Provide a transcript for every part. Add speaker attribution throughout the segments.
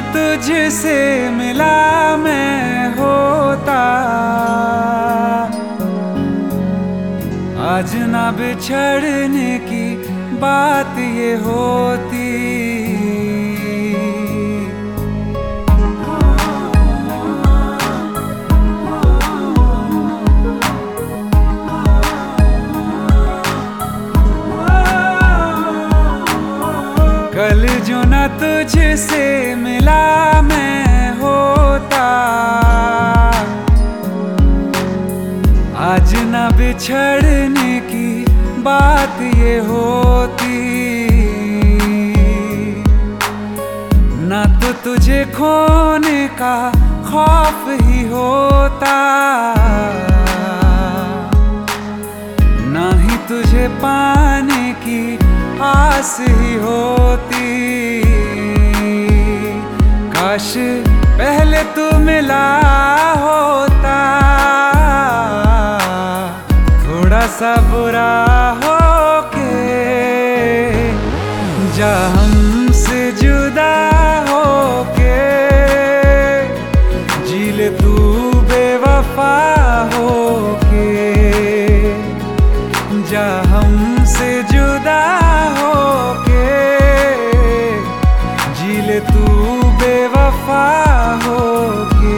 Speaker 1: तुझसे मिला मैं होता, आज ना बिछड़ने की बात ये होती। कल जो ना तुझसे मिला मैं होता, आज ना बिछड़ने की बात ये होती। ना तो तुझे खोने का खौफ ही होता, ना ही तुझे पाने की आस ही होती। काश पहले तू मिला होता, थोड़ा सा बुरा हो के जा हमसे जुदा हो के, जी ले तू बेवफा हो के, जा हमसे जुदा हो के, जी ले तू बेवफा हो के।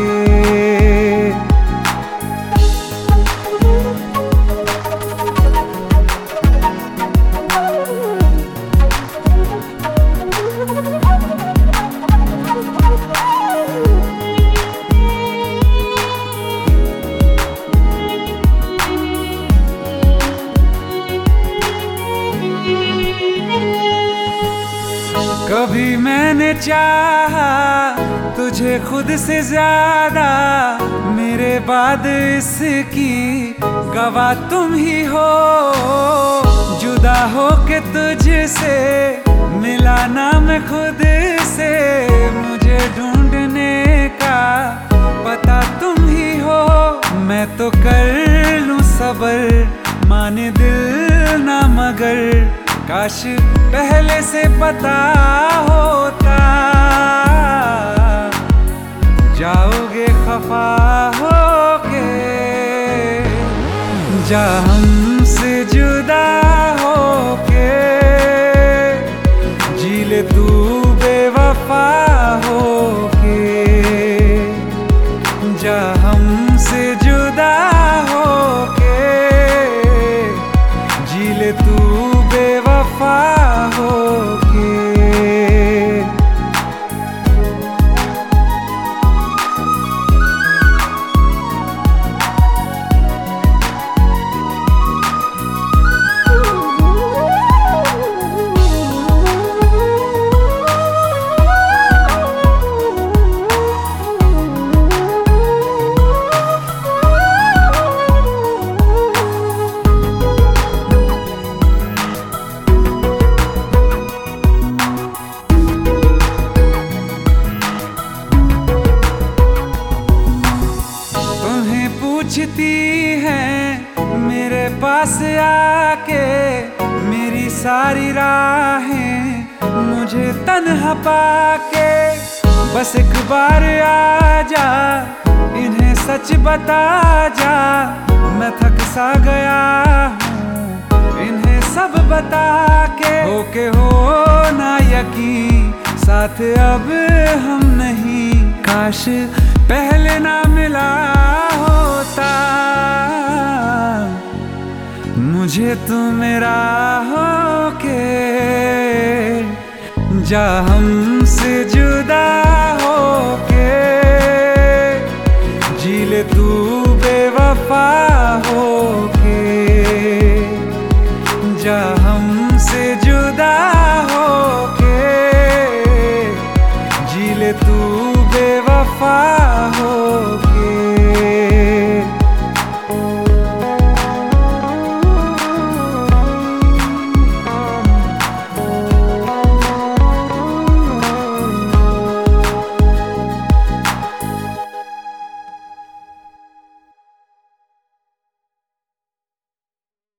Speaker 1: कभी मैंने चाहा तुझे खुद से ज्यादा, मेरे बाद इसकी गवाह तुम ही हो। जुदा हो के तुझसे मिला ना मैं खुद से, मुझे ढूंढने का पता तुम ही हो। मैं तो कर लूं सबर माने दिल ना मगर, काश पहले से पता होता। जाओगे खफा होके, जा हमसे जुदा होके, जी ले तू बेवफा होके, जा हमसे जुदा होके, जी ले तू बेवफा होके। पूछती हैं मेरे पास आके, मेरी सारी राहें मुझे तन्हा पाके। बस एक बार आ जा, इन्हें सच बता जा, मैं थक सा गया हूँ इन्हें सब बता के। होके हो ना यकीन साथ अब हम नहीं, काश पहले ना मिला होता। मुझे तू मेरा होके, जा हमसे जुदा होके, जी ले तू बेवफा होके, जा हमसे जुदा होके, जी ले तू